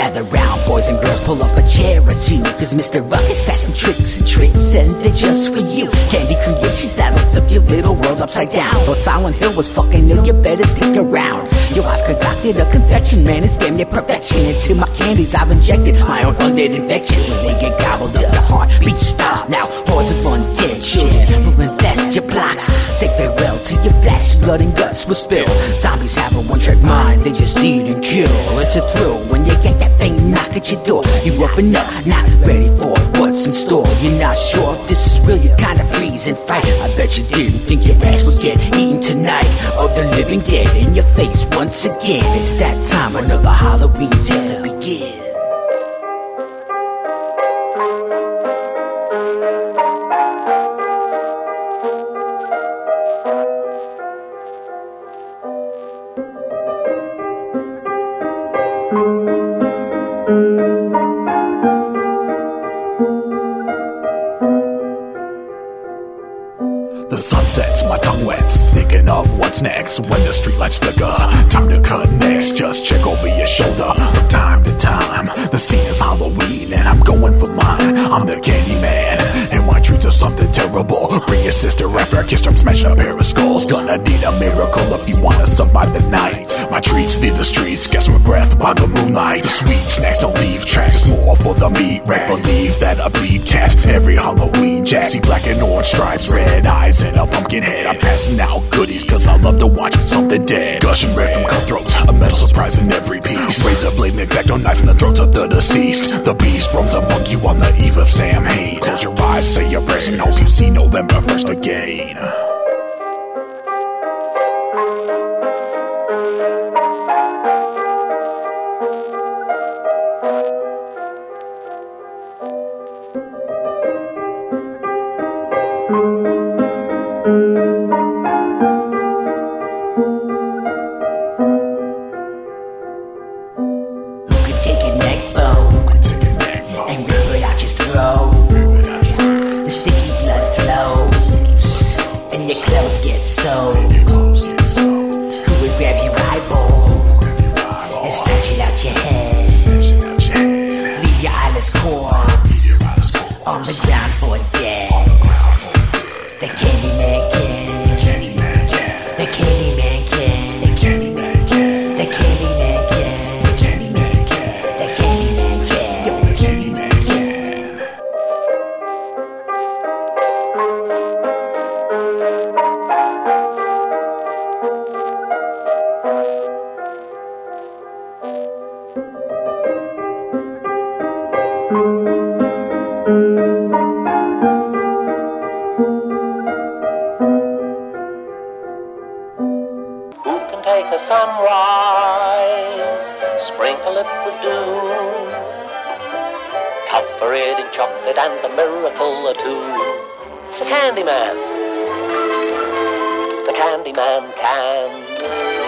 Gather round, boys and girls, pull up a chair or two, cause Mr. Ruckus has some tricks and treats, and they're just for you. Candy creations that'll flip your little world upside down. Thought Silent Hill was fucking new, you better stick around. Yo, I've concocted a confection, man, it's damn near perfection. Into my candies I've injected my own undead infection. They get gobbled up, the heartbeat stops. Now hordes of undead children will infest your blocks. Say farewell to your flesh, blood and guts will spill. Zombies have a one-track mind, they just eat and kill. It's a thrill when you get that thing knock at your door. You open up, not ready for what's in store. You're not sure if this is real, you kinda freeze and fight. I bet you didn't think your ass would get eaten tonight. Of the living dead in your face once again. It's that time for another Halloween tale to begin. The sun sets, my tongue wets, thinking of what's next. When the streetlights flicker, time to cut next. Just check over your shoulder from time to time. The scene is Halloween and I'm going for mine. I'm the candy man and my treats are something terrible. Bring your sister after I kiss her, smashing a pair of skulls. Gonna need a miracle if you wanna survive the night. My treats leave the streets, catch my breath by the moonlight. The sweet snacks don't leave tracks, it's more for the meat rack. Believe that I bleed cats every Halloween jack. See black and orange stripes, red eyes and a pumpkin head. I'm passing out goodies cause I love to watch something dead. Gushing red from cutthroats, a metal surprise in every piece. Razor blade and exacto knife in the throats of the deceased. The beast roams among you on the eve of Samhain. Close your eyes, say your prayers and hope you see November 1st again. Who would grab your eyeball and snatch it out your head? Leave your eyeless corpse on the ground for dead. The Candyman can. The Candyman can. The Candyman can. The Candyman can. The Candyman can. The Candyman can. The Candyman can. The Candyman can. Take a sunrise, sprinkle it with dew, cover it in chocolate and a miracle or two. The Candyman can.